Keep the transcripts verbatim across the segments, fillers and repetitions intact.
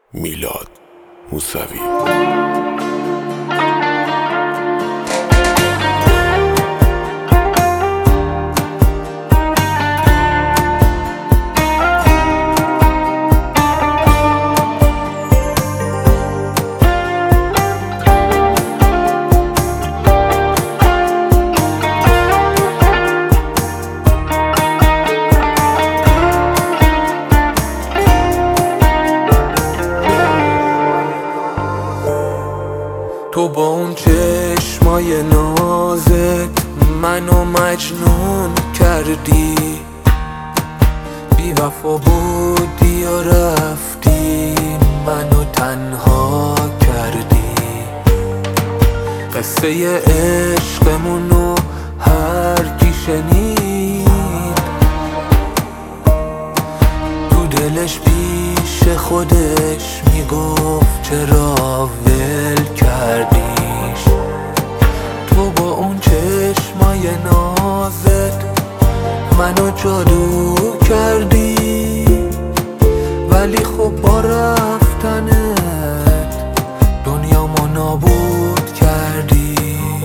میلاد موسوی. تو با اون چشمای نازت منو مجنون کردی، بی وفا بودی و رفتی منو تنها کردی. قصه عشقمونو هر کی شنید تو دلش پیش خودش میگفت چرا ول کردیش. تو با اون چشمای نازت منو جادو کردی، ولی خب با رفتنت دنیامو نابود کردی.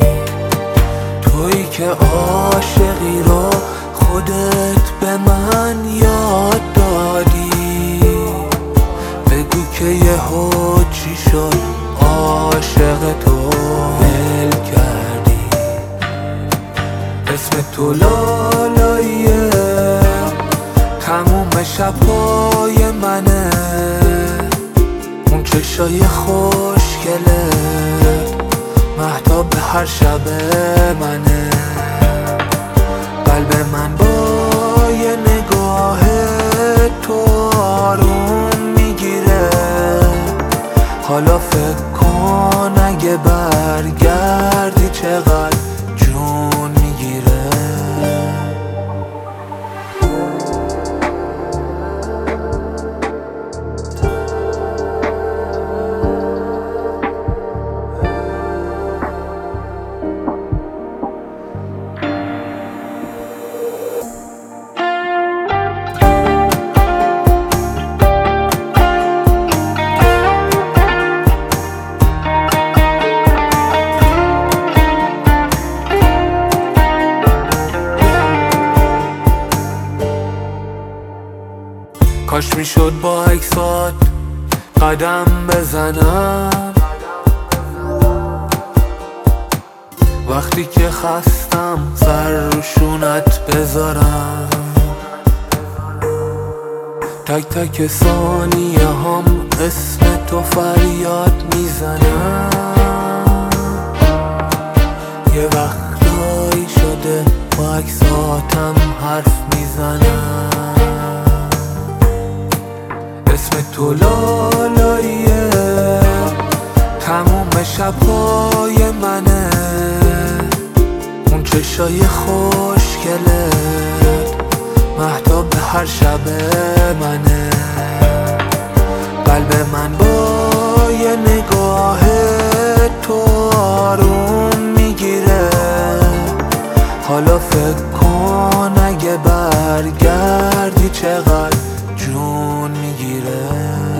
تویی که عاشقی رو خودت به من یاد دادی، بگو که یهو چی شد عاشق تو ول کردی. اسم تو لالاییه تموم شبهای منه، اون چشای خوشگلت مهتاب به هر شب منه. قلب من با یه نگاه تو آروم میگیره، حالا فکر کن اگه برگردی چقدر جون میگیره. کاش میشد با عکسات قدم بزنم، وقتی که خستم سر روشونت بذارم. تک تک ثانیه هم اسم تو فریاد میزنم. یه وقتایی شده با عکساتم حرف میزنم. اسم تو لالاییه تموم شبهای منه، اون چشای خوشگلت مهتاب به هر شب منه. قلب من با یه نگاه تو آروم میگیره، حالا فکر کن اگه برگردی چقدر جون میگیره.